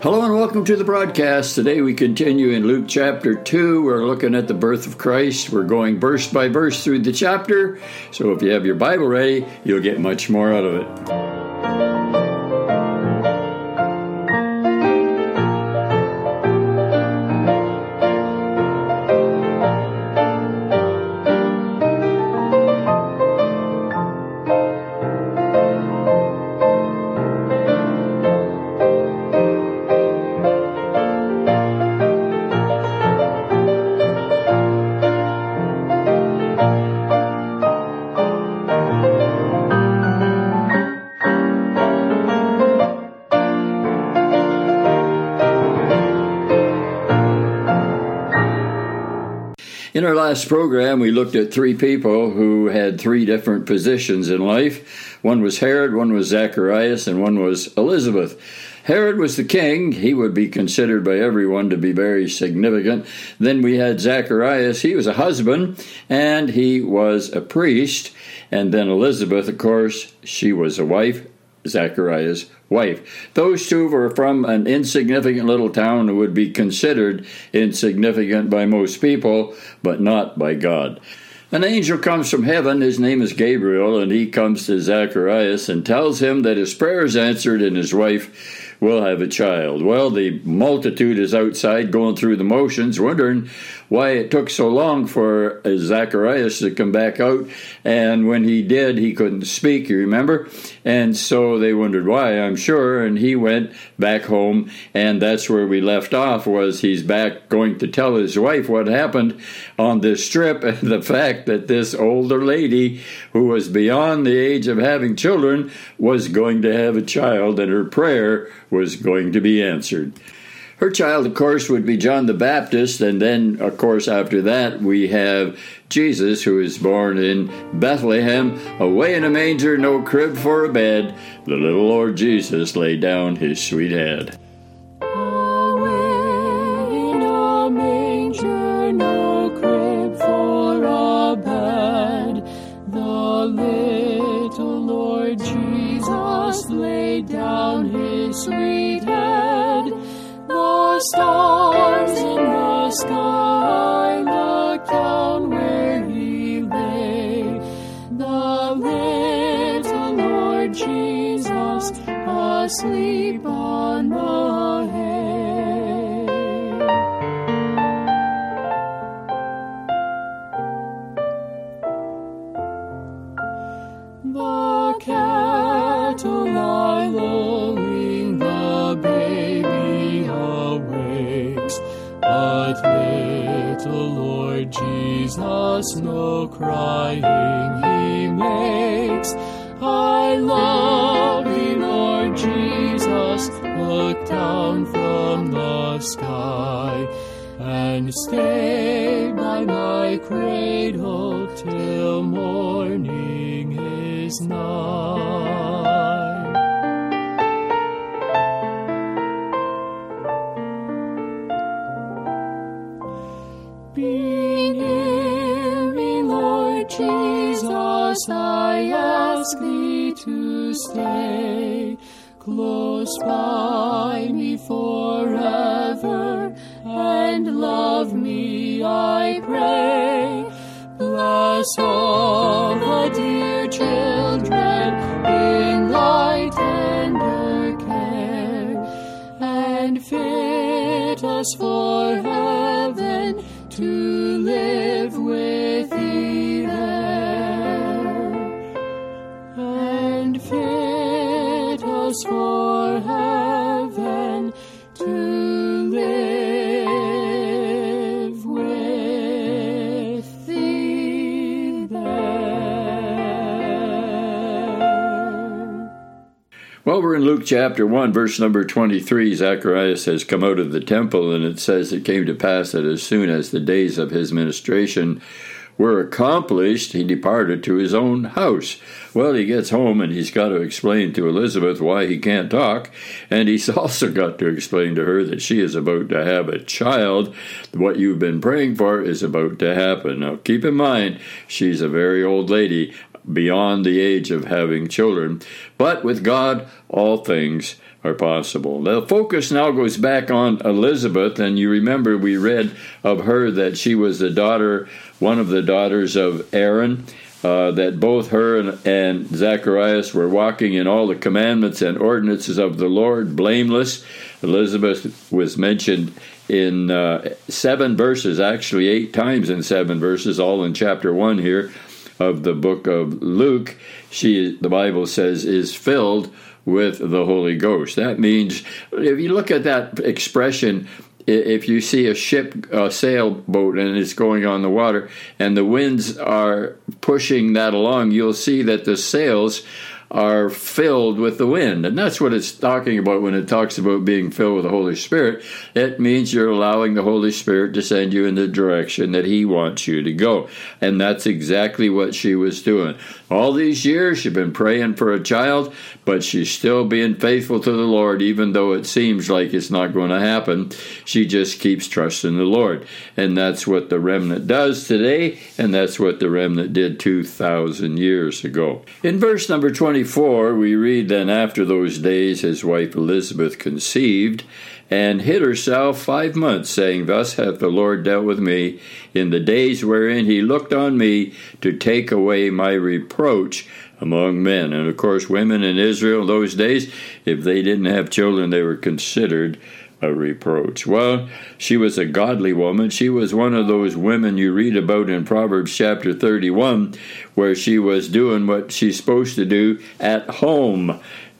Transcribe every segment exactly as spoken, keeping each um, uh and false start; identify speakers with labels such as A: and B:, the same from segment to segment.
A: Hello and welcome to the broadcast. Today we continue in Luke chapter two. We're looking at the birth of Christ. We're going verse by verse through the chapter. So if you have your Bible ready, you'll get much more out of it. In our last program, we looked at three people who had three different positions in life. One was Herod, one was Zacharias, and one was Elizabeth. Herod was the king. He would be considered by everyone to be very significant. Then we had Zacharias. He was a husband, and he was a priest. And then Elizabeth, of course, she was a wife, Zacharias' wife. Those two were from an insignificant little town that would be considered insignificant by most people, but not by God. An angel comes from heaven. His name is Gabriel, and he comes to Zacharias and tells him that his prayer is answered and his wife will have a child. Well, the multitude is outside going through the motions, wondering why it took so long for Zacharias to come back out. And when he did, he couldn't speak, you remember? And so they wondered why, I'm sure. And he went back home, and that's where we left off, was he's back going to tell his wife what happened on this trip, and the fact that this older lady who was beyond the age of having children was going to have a child, and her prayer was going to be answered. Her child, of course, would be John the Baptist, and then, of course, after that, we have Jesus, who is born in Bethlehem, away in a manger, no crib for a bed. The little Lord Jesus laid down his sweet head.
B: Away in a manger, no crib for a bed. The little Lord Jesus laid down his sweet head. The stars in the sky looked down where he lay. The little Lord Jesus asleep on the hay. The cattle lie lowing, the baby awakes, but little Lord Jesus no crying he makes. I love thee, Lord Jesus, look down from the sky, and stay by my cradle till morning is nigh. Be near me, Lord Jesus, I ask thee to stay close by me forever, and love me, I pray. Bless all the dear children in thy tender care, and fit us for heaven to live with thee there, and fit us for heaven to live with thee there.
A: Well, we're in Luke chapter one, verse number twenty-three. Zacharias has come out of the temple, and it says it came to pass that as soon as the days of his ministration were accomplished, he departed to his own house. Well, he gets home and he's got to explain to Elizabeth why he can't talk, and he's also got to explain to her that she is about to have a child. What you've been praying for is about to happen. Now, keep in mind, she's a very old lady, beyond the age of having children. But with God, all things are possible. The focus now goes back on Elizabeth, and you remember we read of her that she was the daughter, one of the daughters of Aaron, uh, that both her and, and Zacharias were walking in all the commandments and ordinances of the Lord, blameless. Elizabeth was mentioned in uh, seven verses, actually eight times in seven verses, all in chapter one here of the book of Luke. She, the Bible says, is filled with the Holy Ghost. That means, if you look at that expression, if you see a ship, a sailboat, and it's going on the water, and the winds are pushing that along, you'll see that the sails are filled with the wind. And that's what it's talking about when it talks about being filled with the Holy Spirit. It means you're allowing the Holy Spirit to send you in the direction that He wants you to go. And that's exactly what she was doing. All these years, she's been praying for a child, but she's still being faithful to the Lord, even though it seems like it's not going to happen. She just keeps trusting the Lord. And that's what the remnant does today, and that's what the remnant did two thousand years ago. In verse number twenty-four, we read, "Then after those days his wife Elizabeth conceived, and hid herself five months, saying, Thus hath the Lord dealt with me in the days wherein he looked on me to take away my reproach among men." And of course, women in Israel in those days, if they didn't have children, they were considered a reproach. Well, she was a godly woman. She was one of those women you read about in Proverbs chapter thirty-one, where she was doing what she's supposed to do at home.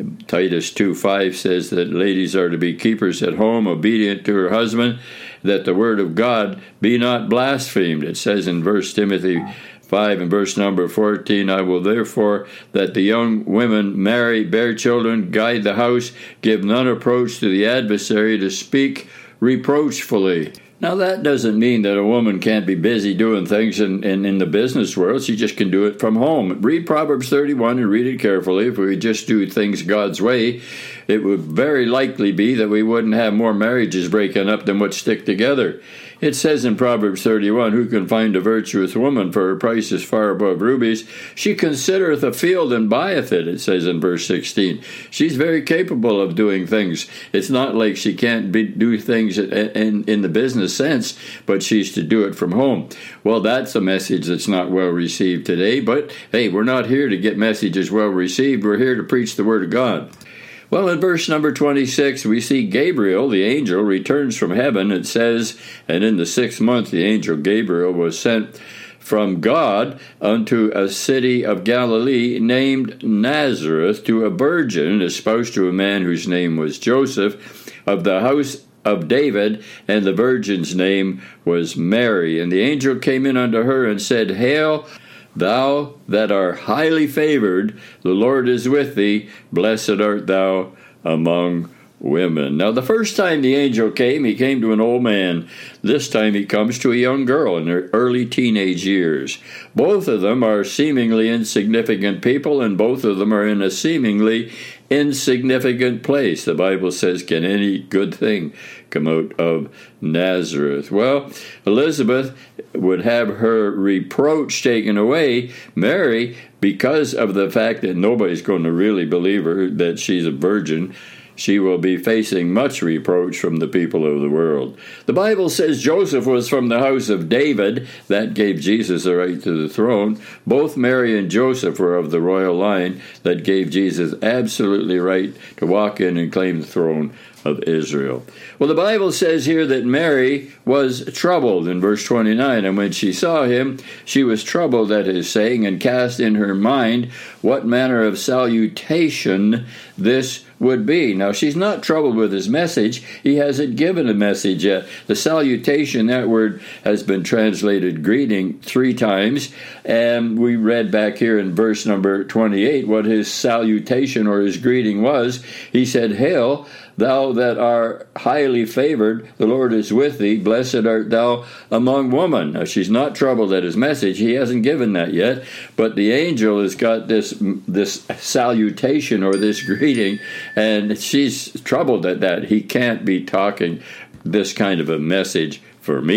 A: Titus two five says that ladies are to be keepers at home, obedient to her husband, that the word of God be not blasphemed. It says in First Timothy five and verse number fourteen, "I will therefore that the young women marry, bear children, guide the house, give none approach to the adversary, to speak reproachfully." Now, that doesn't mean that a woman can't be busy doing things in, in, in the business world. She just can do it from home. Read Proverbs thirty-one and read it carefully. If we just do things God's way, it would very likely be that we wouldn't have more marriages breaking up than what stick together. It says in Proverbs thirty-one, "Who can find a virtuous woman? For her price is far above rubies. She considereth a field and buyeth it," it says in verse sixteen. She's very capable of doing things. It's not like she can't be, do things in, in, in the business sense, but she's to do it from home. Well, that's a message that's not well received today, but hey, we're not here to get messages well received. We're here to preach the Word of God. Well, in verse number twenty-six, we see Gabriel, the angel, returns from heaven. It says, "And in the sixth month the angel Gabriel was sent from God unto a city of Galilee named Nazareth, to a virgin espoused to a man whose name was Joseph, of the house of David, and the virgin's name was Mary. And the angel came in unto her and said, Hail, thou that art highly favored, the Lord is with thee, blessed art thou among women." Now, the first time the angel came, he came to an old man. This time he comes to a young girl in her early teenage years. Both of them are seemingly insignificant people, and both of them are in a seemingly insignificant place. The Bible says, "Can any good thing come out of Nazareth?" Well, Elizabeth would have her reproach taken away. Mary, because of the fact that nobody's going to really believe her that she's a virgin, she will be facing much reproach from the people of the world. The Bible says Joseph was from the house of David. That gave Jesus the right to the throne. Both Mary and Joseph were of the royal line. That gave Jesus absolutely right to walk in and claim the throne of Israel. Well, the Bible says here that Mary was troubled in verse twenty-nine, "And when she saw him, she was troubled at his saying, and cast in her mind what manner of salutation this would be." Now, she's not troubled with his message. He hasn't given a message yet. The salutation, that word has been translated greeting three times, and we read back here in verse number twenty-eight what his salutation or his greeting was. He said, "Hail, thou that art highly favored, the Lord is with thee, blessed art thou among women." Now, she's not troubled at his message. He hasn't given that yet, but the angel has got this this salutation or this greeting, and she's troubled at that. He can't be talking this kind of a message for me.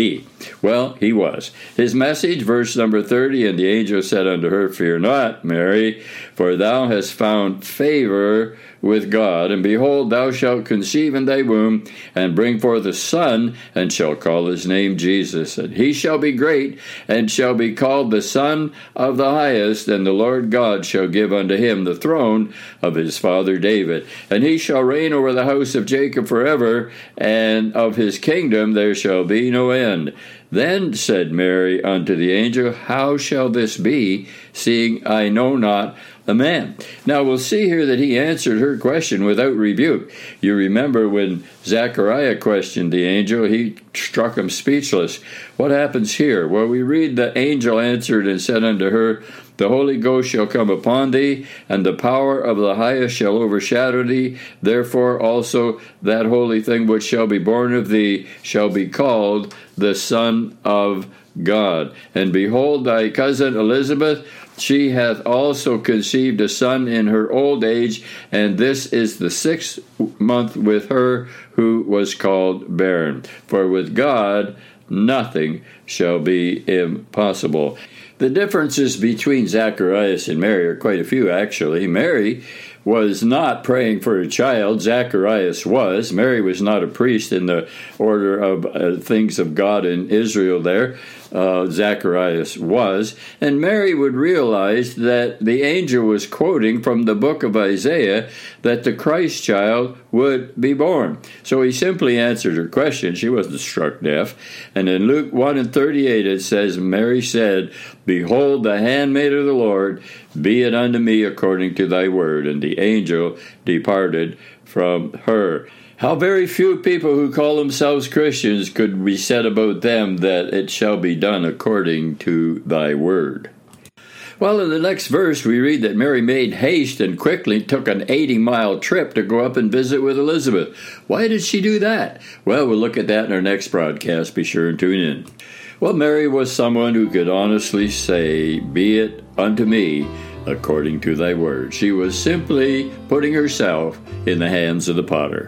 A: Well, he was. His message, verse number thirty, and the angel said unto her, Fear not, Mary, for thou hast found favor with God, and behold, thou shalt conceive in thy womb, and bring forth a son, and shall call his name Jesus. And he shall be great, and shall be called the Son of the Highest, and the Lord God shall give unto him the throne of his father David. And he shall reign over the house of Jacob forever, and of his kingdom there shall be no end. Then said Mary unto the angel, How shall this be, seeing I know not a man? Now we'll see here that he answered her question without rebuke. You remember when Zechariah questioned the angel, he struck him speechless. What happens here? Well, we read, the angel answered and said unto her, The Holy Ghost shall come upon thee, and the power of the highest shall overshadow thee. Therefore also that holy thing which shall be born of thee shall be called the Son of God. And behold, thy cousin Elizabeth, she hath also conceived a son in her old age, and this is the sixth month with her who was called barren. For with God nothing shall be impossible. The differences between Zacharias and Mary are quite a few, actually. Mary was not praying for a child. Zacharias was. Mary was not a priest in the order of uh, things of God in Israel there. Uh, Zacharias was. And Mary would realize that the angel was quoting from the book of Isaiah that the Christ child would be born. So he simply answered her question. She wasn't struck deaf. And in Luke one and thirty-eight it says, Mary said, Behold, the handmaid of the Lord, be it unto me according to thy word. And the angel departed from her. How very few people who call themselves Christians could be said about them that it shall be done according to thy word. Well, in the next verse, we read that Mary made haste and quickly took an eighty-mile trip to go up and visit with Elizabeth. Why did she do that? Well, we'll look at that in our next broadcast. Be sure and tune in. Well, Mary was someone who could honestly say, Be it unto me according to thy word. She was simply putting herself in the hands of the potter.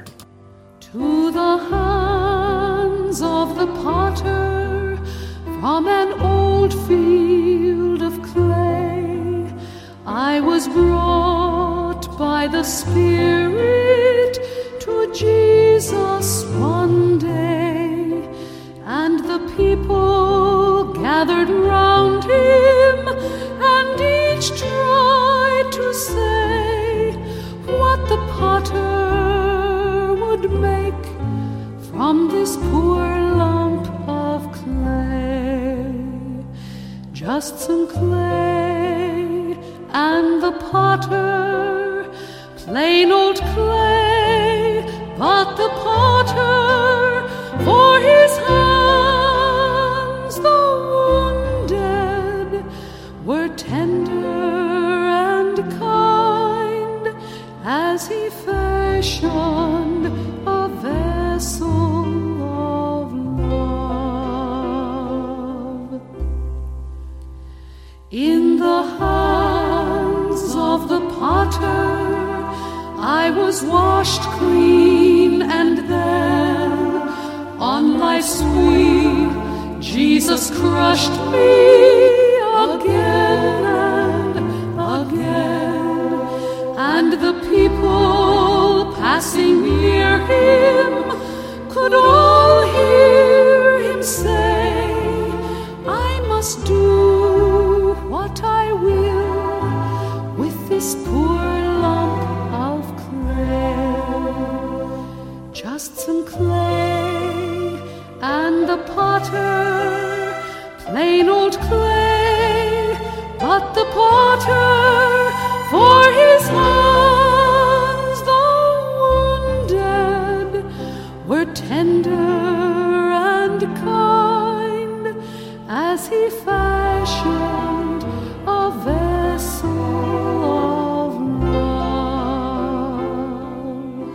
B: To the hands of the potter, from an old field of clay, I was brought by the Spirit to Jesus one day, and the people gathered round him, and each tried to say what the potter would make from this poor lump of clay. Just some clay and the potter, plain old clay, but the potter, for his hands, though wounded, were tender and kind, as he fashioned a vessel of love. In the hands of the potter I was washed clean, and then on life's wheel Jesus crushed me again and again, and the people passing near him could all hear him say, I must do what I will with this poor lump of clay. Just some clay and the potter, plain old clay, but the potter, for his hands, though wounded, were tender and kind, as he fashioned a vessel of love.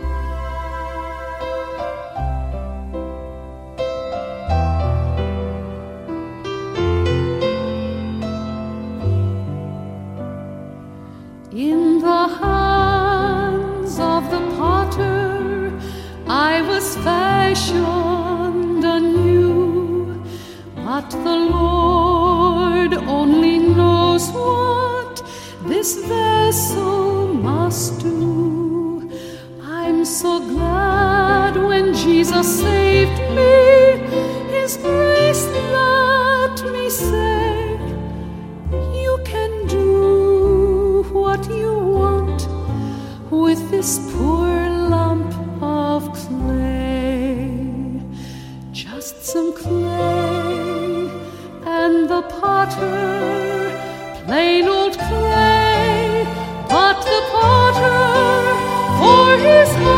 B: In the hands of the potter I was fashioned anew, Lord only knows what this vessel must do. I'm so glad when Jesus saved me, His grace let me say, you can do what you want with this poor lump of clay. Just some clay and the potter, plain old clay, but the potter for his